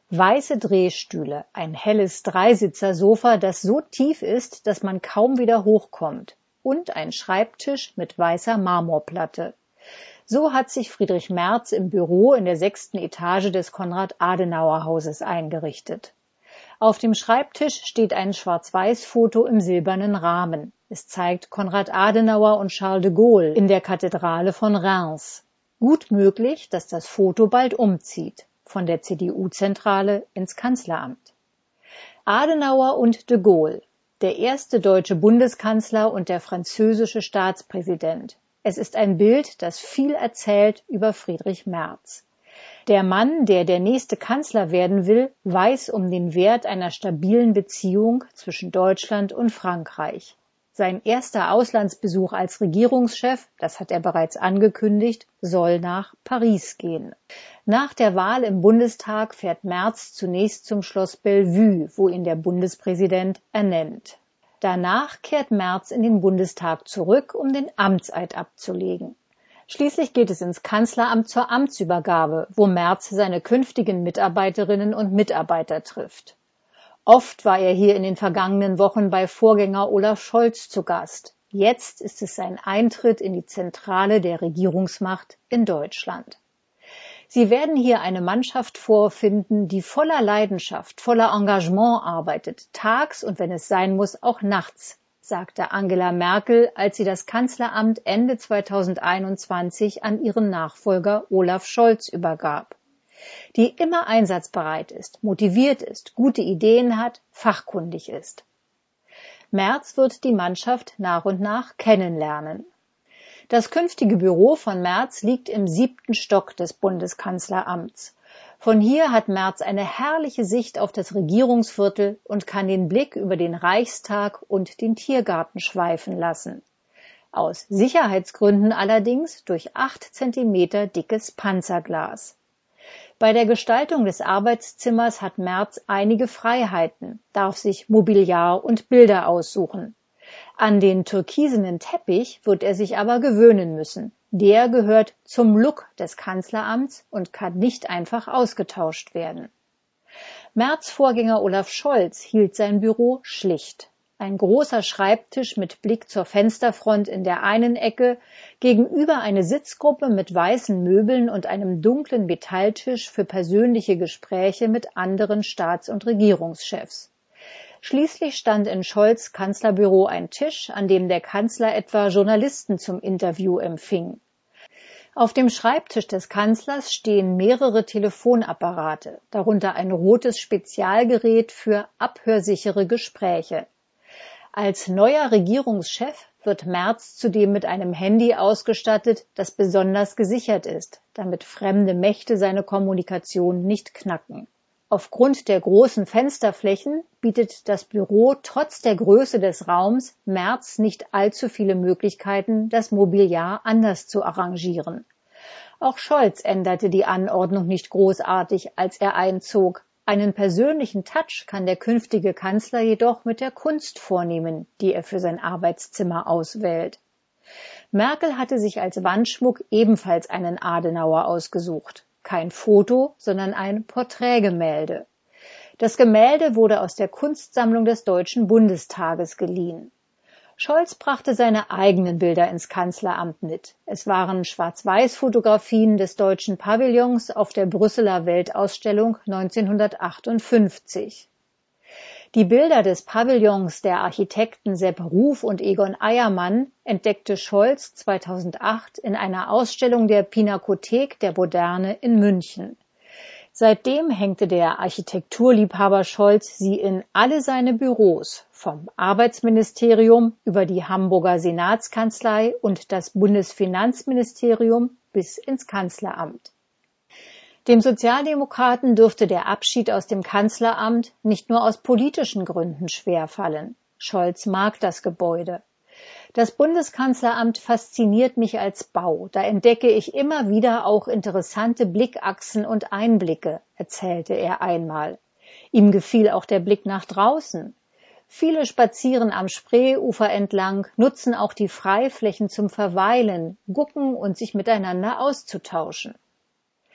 Weiße Drehstühle, ein helles Dreisitzer-Sofa, das so tief ist, dass man kaum wieder hochkommt, und ein Schreibtisch mit weißer Marmorplatte. So hat sich Friedrich Merz im Büro in der 6. Etage des Konrad-Adenauer-Hauses eingerichtet. Auf dem Schreibtisch steht ein Schwarz-Weiß-Foto im silbernen Rahmen. Es zeigt Konrad Adenauer und Charles de Gaulle in der Kathedrale von Reims. Gut möglich, dass das Foto bald umzieht, von der CDU-Zentrale ins Kanzleramt. Adenauer und de Gaulle, der erste deutsche Bundeskanzler und der französische Staatspräsident. Es ist ein Bild, das viel erzählt über Friedrich Merz. Der Mann, der nächste Kanzler werden will, weiß um den Wert einer stabilen Beziehung zwischen Deutschland und Frankreich. Sein erster Auslandsbesuch als Regierungschef, das hat er bereits angekündigt, soll nach Paris gehen. Nach der Wahl im Bundestag fährt Merz zunächst zum Schloss Bellevue, wo ihn der Bundespräsident ernennt. Danach kehrt Merz in den Bundestag zurück, um den Amtseid abzulegen. Schließlich geht es ins Kanzleramt zur Amtsübergabe, wo Merz seine künftigen Mitarbeiterinnen und Mitarbeiter trifft. Oft war er hier in den vergangenen Wochen bei Vorgänger Olaf Scholz zu Gast. Jetzt ist es sein Eintritt in die Zentrale der Regierungsmacht in Deutschland. Sie werden hier eine Mannschaft vorfinden, die voller Leidenschaft, voller Engagement arbeitet, tags und wenn es sein muss, auch nachts, sagte Angela Merkel, als sie das Kanzleramt Ende 2021 an ihren Nachfolger Olaf Scholz übergab. Die immer einsatzbereit ist, motiviert ist, gute Ideen hat, fachkundig ist. Merz wird die Mannschaft nach und nach kennenlernen. Das künftige Büro von Merz liegt im 7. Stock des Bundeskanzleramts. Von hier hat Merz eine herrliche Sicht auf das Regierungsviertel und kann den Blick über den Reichstag und den Tiergarten schweifen lassen. Aus Sicherheitsgründen allerdings durch 8 Zentimeter dickes Panzerglas. Bei der Gestaltung des Arbeitszimmers hat Merz einige Freiheiten, darf sich Mobiliar und Bilder aussuchen. An den türkisenen Teppich wird er sich aber gewöhnen müssen. Der gehört zum Look des Kanzleramts und kann nicht einfach ausgetauscht werden. Merz' Vorgänger Olaf Scholz hielt sein Büro schlicht. Ein großer Schreibtisch mit Blick zur Fensterfront in der einen Ecke, gegenüber eine Sitzgruppe mit weißen Möbeln und einem dunklen Metalltisch für persönliche Gespräche mit anderen Staats- und Regierungschefs. Schließlich stand in Scholz' Kanzlerbüro ein Tisch, an dem der Kanzler etwa Journalisten zum Interview empfing. Auf dem Schreibtisch des Kanzlers stehen mehrere Telefonapparate, darunter ein rotes Spezialgerät für abhörsichere Gespräche. Als neuer Regierungschef wird Merz zudem mit einem Handy ausgestattet, das besonders gesichert ist, damit fremde Mächte seine Kommunikation nicht knacken. Aufgrund der großen Fensterflächen bietet das Büro trotz der Größe des Raums Merz nicht allzu viele Möglichkeiten, das Mobiliar anders zu arrangieren. Auch Scholz änderte die Anordnung nicht großartig, als er einzog. Einen persönlichen Touch kann der künftige Kanzler jedoch mit der Kunst vornehmen, die er für sein Arbeitszimmer auswählt. Merkel hatte sich als Wandschmuck ebenfalls einen Adenauer ausgesucht. Kein Foto, sondern ein Porträtgemälde. Das Gemälde wurde aus der Kunstsammlung des Deutschen Bundestages geliehen. Scholz brachte seine eigenen Bilder ins Kanzleramt mit. Es waren Schwarz-Weiß-Fotografien des Deutschen Pavillons auf der Brüsseler Weltausstellung 1958. Die Bilder des Pavillons der Architekten Sepp Ruf und Egon Eiermann entdeckte Scholz 2008 in einer Ausstellung der Pinakothek der Moderne in München. Seitdem hängte der Architekturliebhaber Scholz sie in alle seine Büros, vom Arbeitsministerium über die Hamburger Senatskanzlei und das Bundesfinanzministerium bis ins Kanzleramt. Dem Sozialdemokraten dürfte der Abschied aus dem Kanzleramt nicht nur aus politischen Gründen schwerfallen. Scholz mag das Gebäude. Das Bundeskanzleramt fasziniert mich als Bau. Da entdecke ich immer wieder auch interessante Blickachsen und Einblicke, erzählte er einmal. Ihm gefiel auch der Blick nach draußen. Viele spazieren am Spreeufer entlang, nutzen auch die Freiflächen zum Verweilen, gucken und sich miteinander auszutauschen.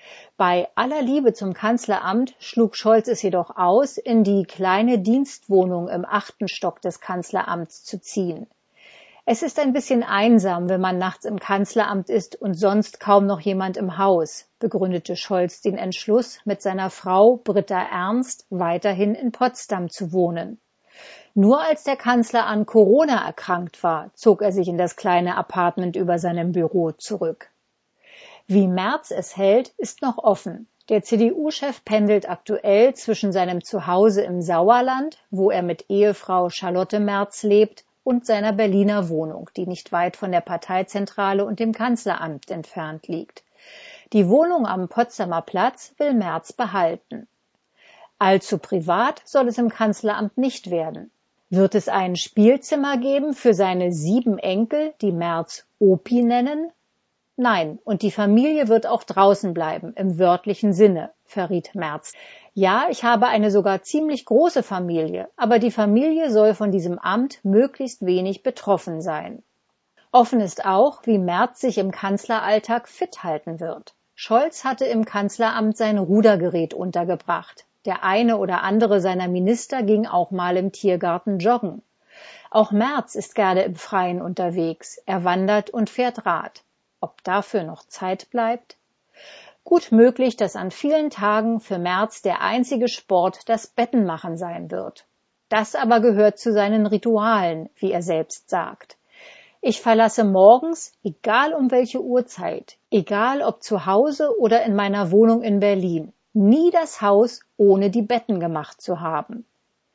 Bei aller Liebe zum Kanzleramt schlug Scholz es jedoch aus, in die kleine Dienstwohnung im 8. Stock des Kanzleramts zu ziehen. Es ist ein bisschen einsam, wenn man nachts im Kanzleramt ist und sonst kaum noch jemand im Haus, begründete Scholz den Entschluss, mit seiner Frau Britta Ernst weiterhin in Potsdam zu wohnen. Nur als der Kanzler an Corona erkrankt war, zog er sich in das kleine Appartement über seinem Büro zurück. Wie Merz es hält, ist noch offen. Der CDU-Chef pendelt aktuell zwischen seinem Zuhause im Sauerland, wo er mit Ehefrau Charlotte Merz lebt, und seiner Berliner Wohnung, die nicht weit von der Parteizentrale und dem Kanzleramt entfernt liegt. Die Wohnung am Potsdamer Platz will Merz behalten. Allzu privat soll es im Kanzleramt nicht werden. Wird es ein Spielzimmer geben für seine 7 Enkel, die Merz Opi nennen? Nein, und die Familie wird auch draußen bleiben, im wörtlichen Sinne, verriet Merz. Ja, ich habe eine sogar ziemlich große Familie, aber die Familie soll von diesem Amt möglichst wenig betroffen sein. Offen ist auch, wie Merz sich im Kanzleralltag fit halten wird. Scholz hatte im Kanzleramt sein Rudergerät untergebracht. Der eine oder andere seiner Minister ging auch mal im Tiergarten joggen. Auch Merz ist gerne im Freien unterwegs. Er wandert und fährt Rad. Ob dafür noch Zeit bleibt? Gut möglich, dass an vielen Tagen für Merz der einzige Sport das Bettenmachen sein wird. Das aber gehört zu seinen Ritualen, wie er selbst sagt. Ich verlasse morgens, egal um welche Uhrzeit, egal ob zu Hause oder in meiner Wohnung in Berlin, nie das Haus, ohne die Betten gemacht zu haben.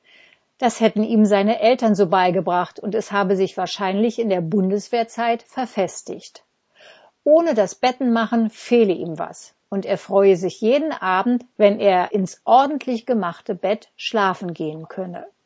Das hätten ihm seine Eltern so beigebracht und es habe sich wahrscheinlich in der Bundeswehrzeit verfestigt. Ohne das Bettenmachen fehle ihm was. Und er freue sich jeden Abend, wenn er ins ordentlich gemachte Bett schlafen gehen könne.